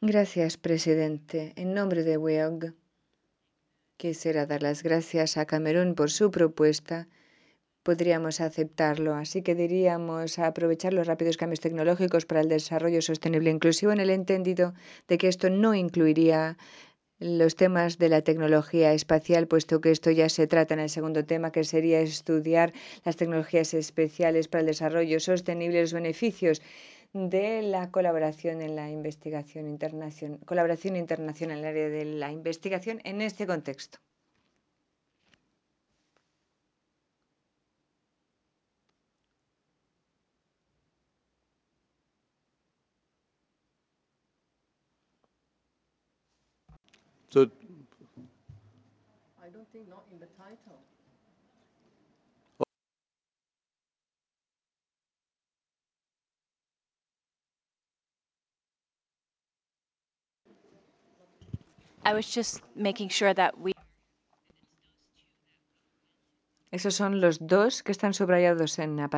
Gracias, presidente. En nombre de WEOG, quisiera dar las gracias a Camerún por su propuesta. Podríamos aceptarlo, así que diríamos aprovechar los rápidos cambios tecnológicos para el desarrollo sostenible e inclusivo, en el entendido de que esto no incluiría los temas de la tecnología espacial, puesto que esto ya se trata en el segundo tema, que sería estudiar las tecnologías especiales para el desarrollo sostenible y los beneficios de la colaboración en la investigación internacional, colaboración internacional en el área de la investigación en este contexto. So, I don't think not in the title. I was just making sure that we Esos son los dos que están subrayados en la pantalla.